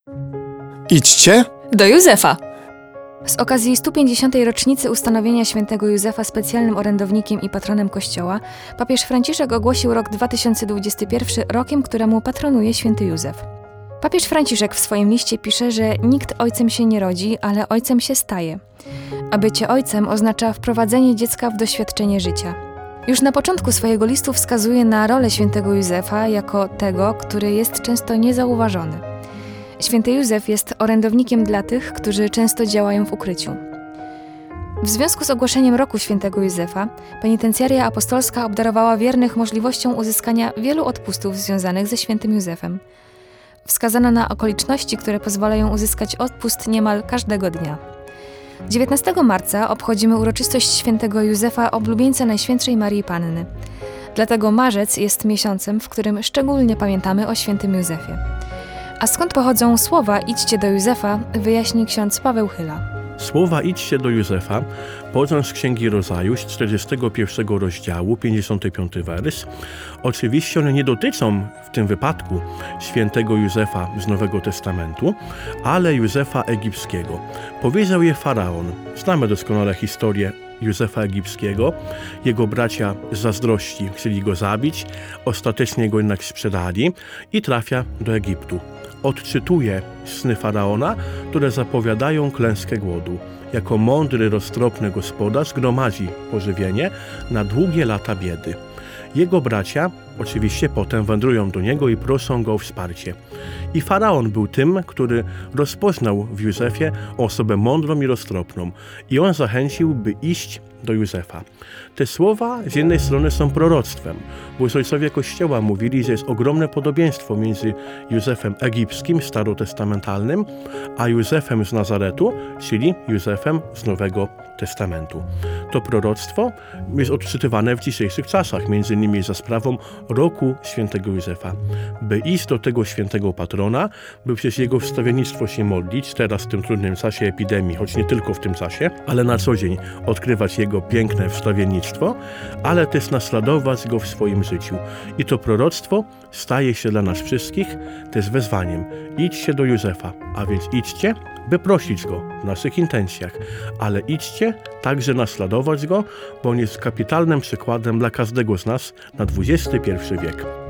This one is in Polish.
Idźcie do Józefa. Z okazji 150. rocznicy ustanowienia świętego Józefa specjalnym orędownikiem i patronem Kościoła, papież Franciszek ogłosił rok 2021 rokiem, któremu patronuje święty Józef. Papież Franciszek w swoim liście pisze, że nikt ojcem się nie rodzi, ale ojcem się staje. A bycie ojcem oznacza wprowadzenie dziecka w doświadczenie życia. Już na początku swojego listu wskazuje na rolę świętego Józefa jako tego, który jest często niezauważony. Święty Józef jest orędownikiem dla tych, którzy często działają w ukryciu. W związku z ogłoszeniem roku świętego Józefa, penitencjaria apostolska obdarowała wiernych możliwością uzyskania wielu odpustów związanych ze świętym Józefem. Wskazano na okoliczności, które pozwalają uzyskać odpust niemal każdego dnia. 19 marca obchodzimy uroczystość świętego Józefa, oblubieńca Najświętszej Maryi Panny. Dlatego marzec jest miesiącem, w którym szczególnie pamiętamy o świętym Józefie. A skąd pochodzą słowa „idźcie do Józefa”, wyjaśni ksiądz Paweł Chyla. Słowa „idźcie do Józefa” pochodzą z Księgi Rodzaju, z 41 rozdziału, 55 wers. Oczywiście one nie dotyczą w tym wypadku świętego Józefa z Nowego Testamentu, ale Józefa Egipskiego. Powiedział je faraon. Znamy doskonale historię Józefa Egipskiego. Jego bracia z zazdrości chcieli go zabić, ostatecznie go jednak sprzedali i trafia do Egiptu. Odczytuje sny faraona, które zapowiadają klęskę głodu. Jako mądry, roztropny gospodarz gromadzi pożywienie na długie lata biedy. Jego bracia oczywiście potem wędrują do niego i proszą go o wsparcie. I faraon był tym, który rozpoznał w Józefie osobę mądrą i roztropną. I on zachęcił, by iść do Józefa. Te słowa z jednej strony są proroctwem, bo ojcowie Kościoła mówili, że jest ogromne podobieństwo między Józefem egipskim, starotestamentalnym, a Józefem z Nazaretu, czyli Józefem z Nowego Testamentu. To proroctwo jest odczytywane w dzisiejszych czasach, między innymi za sprawą roku świętego Józefa. By iść do tego świętego patrona, by przez jego wstawiennictwo się modlić, teraz w tym trudnym czasie epidemii, choć nie tylko w tym czasie, ale na co dzień odkrywać jego piękne wstawiennictwo, ale też naśladować go w swoim życiu. I to proroctwo staje się dla nas wszystkich też wezwaniem. Idźcie do Józefa, a więc idźcie, by prosić go w naszych intencjach, ale idźcie także naśladować go, bo on jest kapitalnym przykładem dla każdego z nas na XXI wiek.